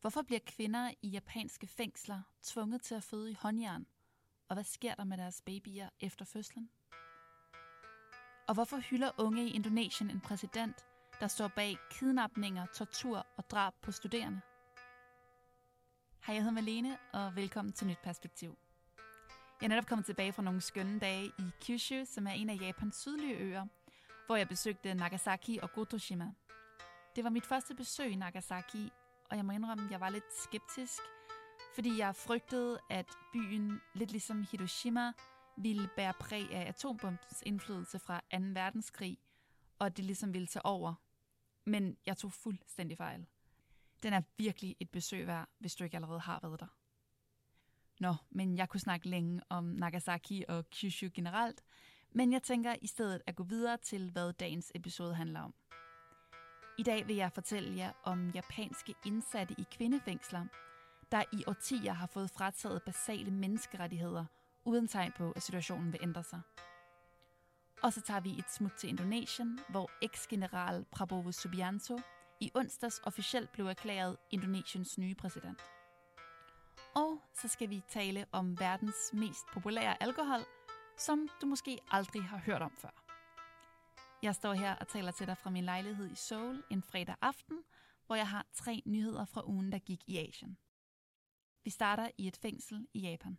Hvorfor bliver kvinder i japanske fængsler tvunget til at føde i håndjern? Og hvad sker der med deres babyer efter fødslen? Og hvorfor hylder unge i Indonesien en præsident, der står bag kidnapninger, tortur og drab på studerende? Hej, jeg hedder Malene, og velkommen til Nyt Perspektiv. Jeg er netop kommet tilbage fra nogle skønne dage i Kyushu, som er en af Japans sydlige øer, hvor jeg besøgte Nagasaki og Gotoshima. Det var mit første besøg i Nagasaki, og jeg må indrømme, at jeg var lidt skeptisk, fordi jeg frygtede, at byen, lidt ligesom Hiroshima, ville bære præg af atombombens indflydelse fra 2. verdenskrig, og at det ligesom ville tage over. Men jeg tog fuldstændig fejl. Den er virkelig et besøg værd, hvis du ikke allerede har været der. Nå, men jeg kunne snakke længe om Nagasaki og Kyushu generelt, men jeg tænker i stedet at gå videre til, hvad dagens episode handler om. I dag vil jeg fortælle jer om japanske indsatte i kvindefængsler, der i årtier har fået frataget basale menneskerettigheder, uden tegn på, at situationen vil ændre sig. Og så tager vi et smut til Indonesien, hvor eks-general Prabowo Subianto i onsdags officielt blev erklæret Indonesiens nye præsident. Og så skal vi tale om verdens mest populære alkohol, som du måske aldrig har hørt om før. Jeg står her og taler til dig fra min lejlighed i Seoul en fredag aften, hvor jeg har 3 nyheder fra ugen, der gik i Asien. Vi starter i et fængsel i Japan.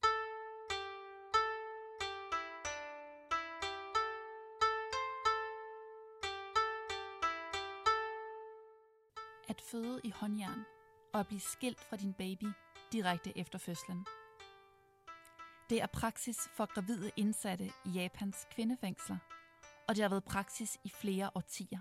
At føde i håndjern og at blive skilt fra din baby direkte efter fødslen. Det er praksis for gravide indsatte i Japans kvindefængsler, og det har været praksis i flere årtier.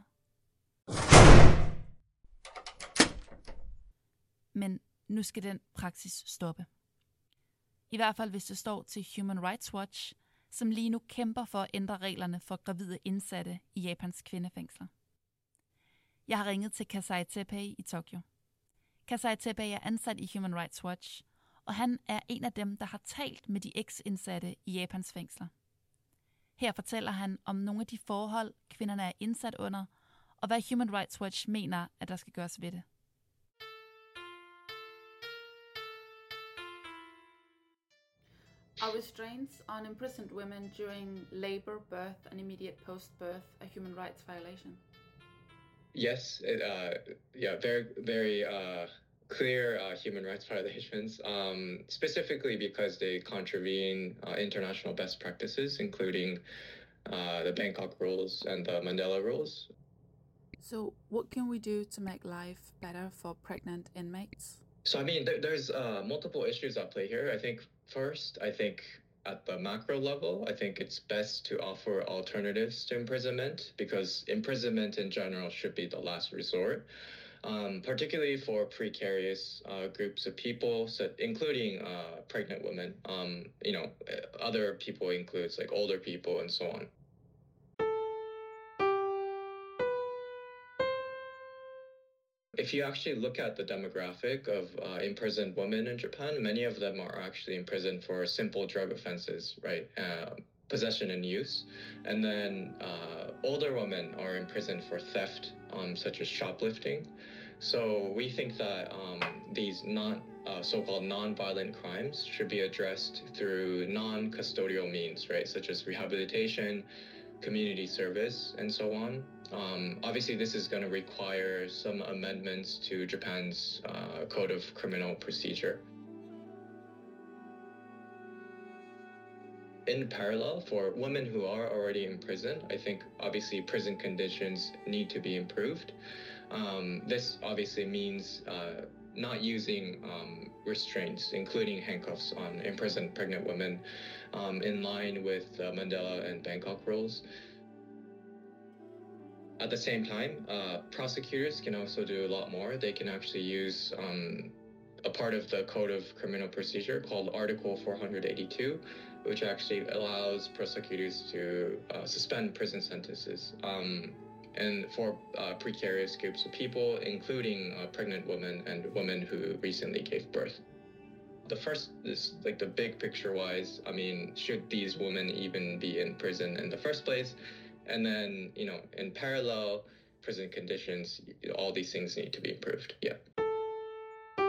Men nu skal den praksis stoppe. I hvert fald hvis det står til Human Rights Watch, som lige nu kæmper for at ændre reglerne for gravide indsatte i Japans kvindefængsler. Jeg har ringet til Kasai Teppei i Tokyo. Kasai Teppei er ansat i Human Rights Watch, og han er en af dem, der har talt med de eks-indsatte i Japans fængsler. Her fortæller han om nogle af de forhold, kvinderne er indsat under, og hvad Human Rights Watch mener, at der skal gøres ved det. Are restraints on imprisoned women during labor, birth and immediate post-birth a human rights violation? Yes, very clear human rights violations, specifically because they contravene international best practices, including the Bangkok rules and the Mandela rules. So what can we do to make life better for pregnant inmates? So, I mean, there's multiple issues at play here. I think at the macro level, I think it's best to offer alternatives to imprisonment, because imprisonment in general should be the last resort, particularly for precarious groups of people, including pregnant women. Other people includes like older people and so on. If you actually look at the demographic of imprisoned women in Japan, many of them are actually imprisoned for simple drug offenses, right? Possession and use. And then older women are imprisoned for theft, such as shoplifting. So we think that these so-called non-violent crimes should be addressed through non-custodial means, right? Such as rehabilitation, community service, and so on. Obviously, this is going to require some amendments to Japan's Code of Criminal Procedure. In parallel, for women who are already in prison, I think obviously prison conditions need to be improved. This obviously means not using restraints, including handcuffs on imprisoned pregnant women, in line with the Mandela and Bangkok rules. At the same time, prosecutors can also do a lot more. They can actually use a part of the Code of Criminal Procedure called Article 482, which actually allows prosecutors to suspend prison sentences and for precarious groups of people, including pregnant women and women who recently gave birth. The first is like the big picture wise, I mean, should these women even be in prison in the first place? And then, in parallel, prison conditions, all these things need to be improved. Yeah.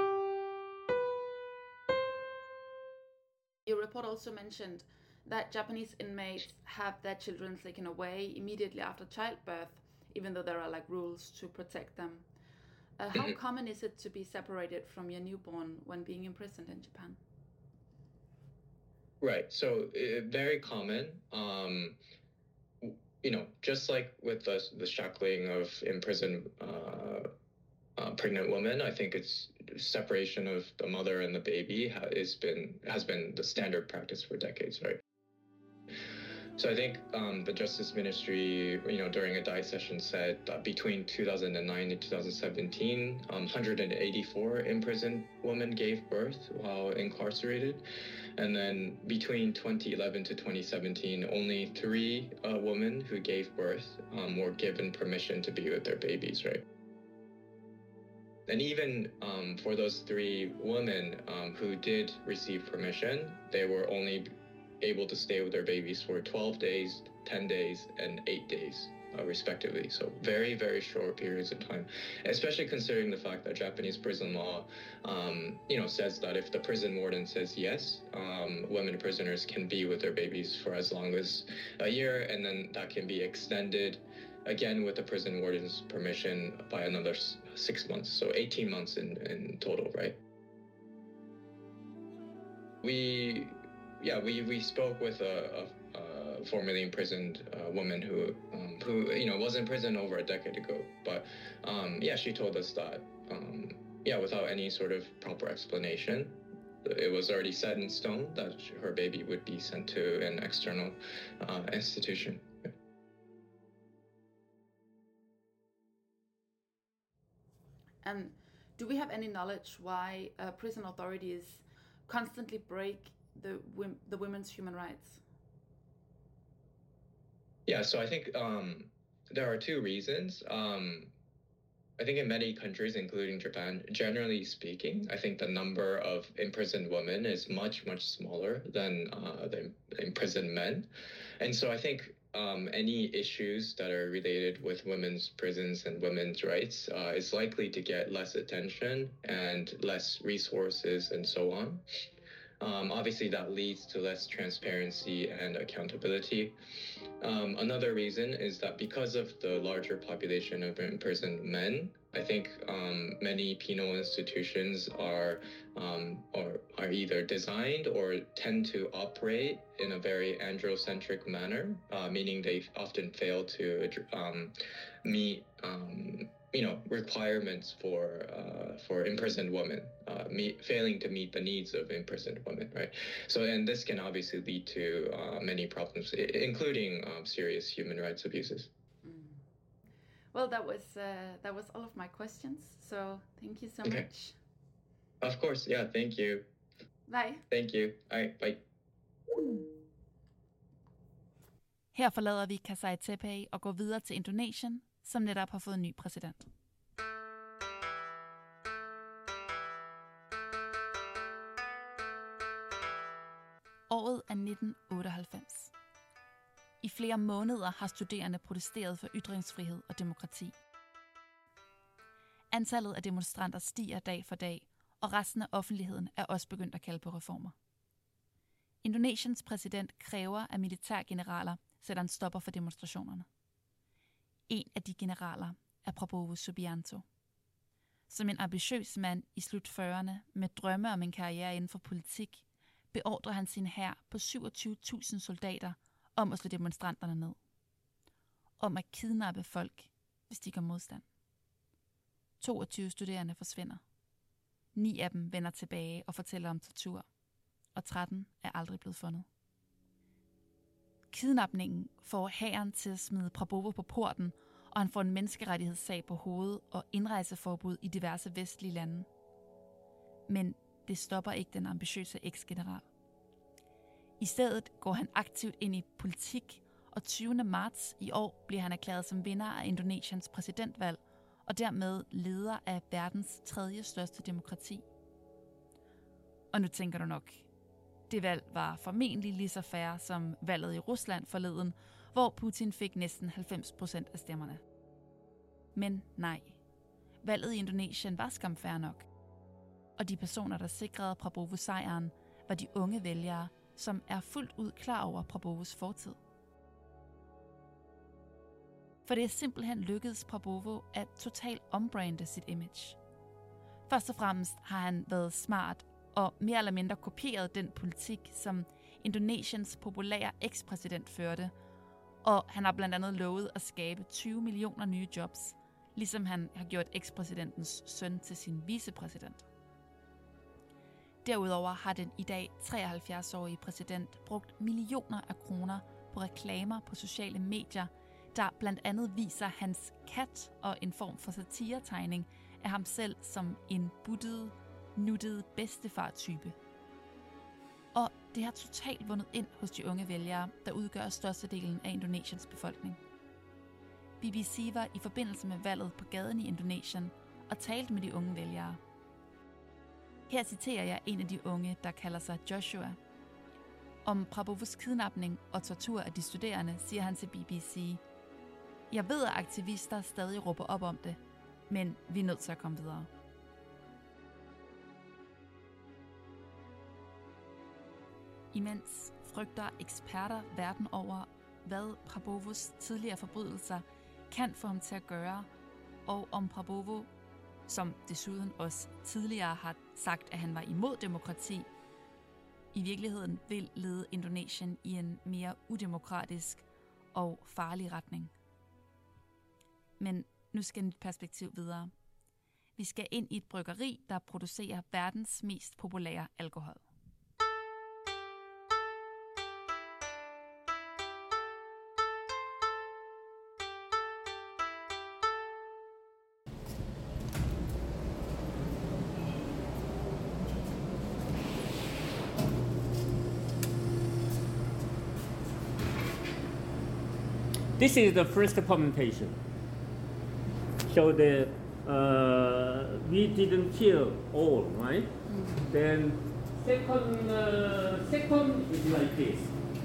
report also mentioned that Japanese inmates have their children taken away immediately after childbirth, even though there are like rules to protect them. How common is it to be separated from your newborn when being imprisoned in Japan? Right. So very common. Just like with the shackling of imprisoned pregnant women, I think it's separation of the mother and the baby has been the standard practice for decades, right? So I think the Justice Ministry, during a diet session said that between 2009 and 2017, 184 imprisoned women gave birth while incarcerated. And then between 2011 to 2017, only 3 women who gave birth were given permission to be with their babies, right? And even for those 3 women who did receive permission, they were only able to stay with their babies for 12 days, 10 days, and 8 days, respectively. So very, very short periods of time, especially considering the fact that Japanese prison law, says that if the prison warden says yes, women prisoners can be with their babies for as long as a year, and then that can be extended again with the prison warden's permission by another 6 months, so 18 months in total, right? We spoke with a formerly imprisoned woman who was in prison over a decade ago. But she told us that without any sort of proper explanation, it was already set in stone that her baby would be sent to an external institution. And do we have any knowledge why prison authorities constantly break the women's human rights? Yeah, so I think there are 2 reasons. I think in many countries, including Japan, generally speaking, I think the number of imprisoned women is much, much smaller than the imprisoned men. And so I think any issues that are related with women's prisons and women's rights is likely to get less attention and less resources and so on. Obviously, that leads to less transparency and accountability. Another reason is that because of the larger population of imprisoned men, I think many penal institutions are either designed or tend to operate in a very androcentric manner, meaning they often fail to meet requirements for imprisoned women, failing to meet the needs of imprisoned women, right? So, and this can obviously lead to many problems, including serious human rights abuses. Well, that was all of my questions. So thank you so much. Of course, yeah. Thank you. Bye. Thank you. All right, bye. Her forlader vi Kasai Tepei og går videre til Indonesien, som netop har fået en ny præsident. Året er 1998. I flere måneder har studerende protesteret for ytringsfrihed og demokrati. Antallet af demonstranter stiger dag for dag, og resten af offentligheden er også begyndt at kalde på reformer. Indonesiens præsident kræver, at militærgeneraler sætter en stopper for demonstrationerne. En af de generaler er Prabowo Subianto. Som en ambitiøs mand i slut 40'erne med drømme om en karriere inden for politik, beordrer han sin hær på 27.000 soldater om at slå demonstranterne ned. Om at kidnappe folk, hvis de gør modstand. 22 studerende forsvinder. 9 af dem vender tilbage og fortæller om tortur, og 13 er aldrig blevet fundet. Kidnapningen får hæren til at smide Prabowo på porten, og han får en menneskerettighedssag på hovedet og indrejseforbud i diverse vestlige lande. Men det stopper ikke den ambitiøse eksgeneral. I stedet går han aktivt ind i politik, og 20. marts i år bliver han erklæret som vinder af Indonesiens præsidentvalg, og dermed leder af verdens 3. største demokrati. Og nu tænker du nok, det valg var formentlig lige så fair som valget i Rusland forleden, hvor Putin fik næsten 90% af stemmerne. Men nej, valget i Indonesien var skam fair nok. Og de personer, der sikrede Prabowo sejren, var de unge vælgere som er fuldt ud klar over Prabovos fortid. For det er simpelthen lykkedes Prabovo at totalt ombrande sit image. Først og fremmest har han været smart og mere eller mindre kopieret den politik, som Indonesiens populære ekspræsident førte, og han har blandt andet lovet at skabe 20 millioner nye jobs, ligesom han har gjort ekspræsidentens søn til sin vicepræsident. Derudover har den i dag 73-årige præsident brugt millioner af kroner på reklamer på sociale medier, der blandt andet viser hans kat og en form for satiretegning af ham selv som en buttet, nuttet bedstefar-type. Og det har totalt vundet ind hos de unge vælgere, der udgør størstedelen af Indonesiens befolkning. BBC var i forbindelse med valget på gaden i Indonesien og talte med de unge vælgere. Her citerer jeg en af de unge, der kalder sig Joshua. Om Prabovos kidnapning og tortur af de studerende, siger han til BBC: "Jeg ved, at aktivister stadig råber op om det, men vi er nødt til at komme videre." Imens frygter eksperter verden over, hvad Prabovos tidligere forbrydelser kan få ham til at gøre, og om Prabovo, som desuden også tidligere har sagt, at han var imod demokrati, i virkeligheden vil lede Indonesien i en mere udemokratisk og farlig retning. Men nu skal mit perspektiv videre. Vi skal ind i et bryggeri, der producerer verdens mest populære alkohol. This is the first fermentation. So we didn't kill all, right? Then second is like this.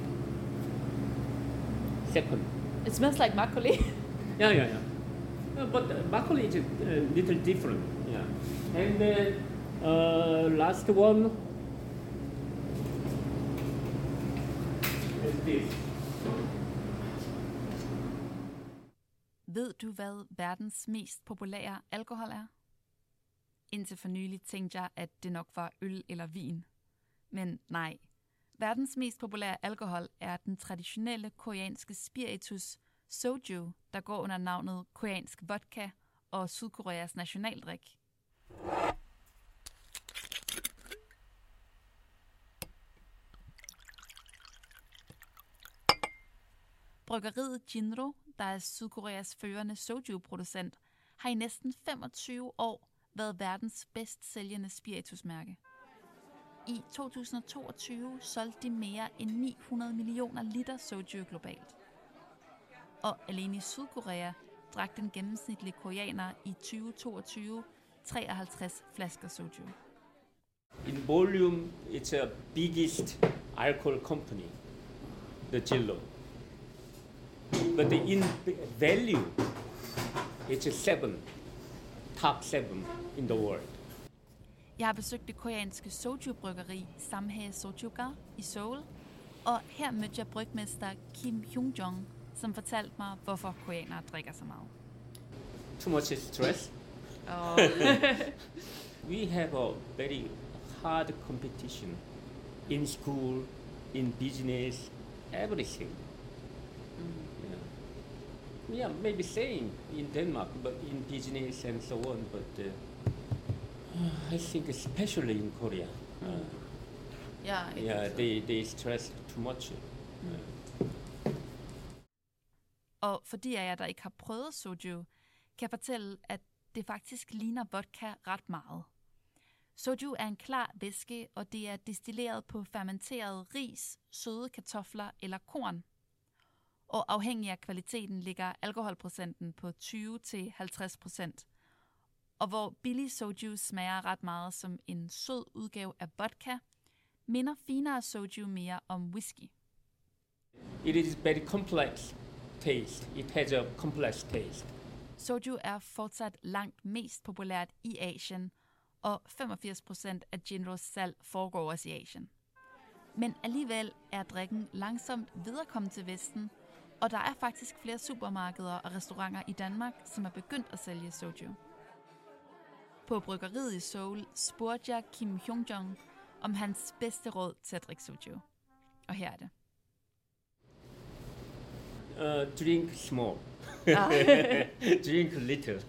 Second. It smells like makgeolli. Yeah. But makgeolli is a little different. Yeah. And then last one is this. Ved du, hvad verdens mest populære alkohol er? Indtil for nylig tænkte jeg, at det nok var øl eller vin. Men nej. Verdens mest populære alkohol er den traditionelle koreanske spiritus soju, der går under navnet koreansk vodka og Sydkoreas nationaldrik. Bryggeriet Jinro, der er Sydkoreas førende soju-producent, har i næsten 25 år været verdens bedst sælgende spiritusmærke. I 2022 solgte de mere end 900 millioner liter soju globalt. Og alene i Sydkorea drak den gennemsnitlige koreaner i 2022 53 flasker soju. In volume, it's a biggest alcohol company, the Jillo. But in value, it's top seven in the world. Jeg har besøgt det koreanske soju-bryggeri Samhae Sojuga i Seoul, og her mødte jeg brygmester Kim Hyung-jong, som fortalte mig, hvorfor koreanere drikker så meget. Too much stress. We have a very hard competition in school, in business, everything. Yeah, maybe same in Denmark, but in business and so on. But I think especially in Korea, they stress too much. Og fordi jeg der ikke har prøvet soju, kan jeg fortælle, at det faktisk ligner vodka ret meget. Soju er en klar væske, og det er destilleret på fermenteret ris, søde kartofler eller korn. Og afhængig af kvaliteten ligger alkoholprocenten på 20-50%. Og hvor billig soju smager ret meget som en sød udgave af vodka, minder finere soju mere om whisky. It is very complex taste. It has a complex taste. Soju er fortsat langt mest populært i Asien, og 85% af Jinros salg foregår også i Asien. Men alligevel er drikken langsomt viderekommet til Vesten, og der er faktisk flere supermarkeder og restauranter i Danmark, som er begyndt at sælge soju. På bryggeriet i Seoul spurgte jeg Kim Hyung-jong om hans bedste råd til at drikke soju. Og her er det. Drink small. Drink little.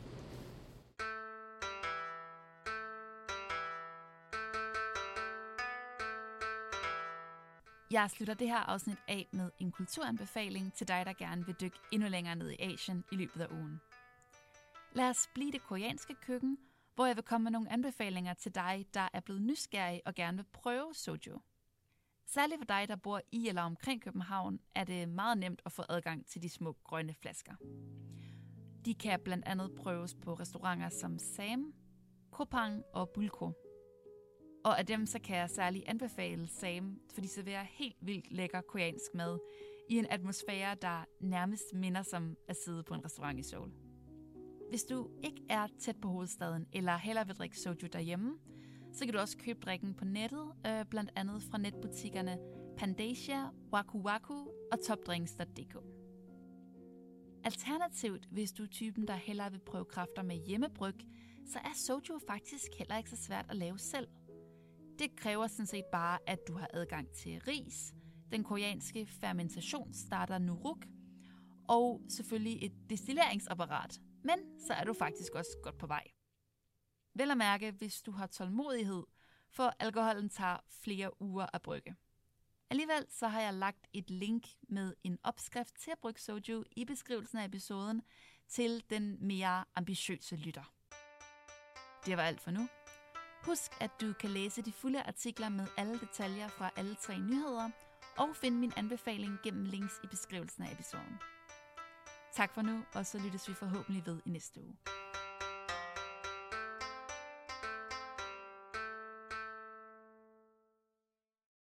Jeg slutter det her afsnit af med en kulturanbefaling til dig, der gerne vil dykke endnu længere ned i Asien i løbet af ugen. Lad os blive det koreanske køkken, hvor jeg vil komme med nogle anbefalinger til dig, der er blevet nysgerrig og gerne vil prøve soju. Særligt for dig, der bor i eller omkring København, er det meget nemt at få adgang til de små grønne flasker. De kan blandt andet prøves på restauranter som Sam, Kopang og Bulko. Og af dem så kan jeg særligt anbefale Sam, for de serverer helt vildt lækker koreansk mad i en atmosfære, der nærmest minder som at sidde på en restaurant i Seoul. Hvis du ikke er tæt på hovedstaden eller hellere vil drikke soju derhjemme, så kan du også købe drikken på nettet, blandt andet fra netbutikkerne Pandasia, Waku Waku og topdrinks.dk. Alternativt, hvis du er typen, der hellere vil prøve kræfter med hjemmebryg, så er soju faktisk heller ikke så svært at lave selv. Det kræver sådan set bare, at du har adgang til ris, den koreanske fermentationsstarter Nuruk, og selvfølgelig et destilleringsapparat. Men så er du faktisk også godt på vej. Vel at mærke, hvis du har tålmodighed, for alkoholen tager flere uger at brygge. Alligevel så har jeg lagt et link med en opskrift til at brygge soju i beskrivelsen af episoden til den mere ambitiøse lytter. Det var alt for nu. Husk, at du kan læse de fulde artikler med alle detaljer fra alle 3 nyheder, og finde min anbefaling gennem links i beskrivelsen af episoden. Tak for nu, og så lyttes vi forhåbentlig ved i næste uge.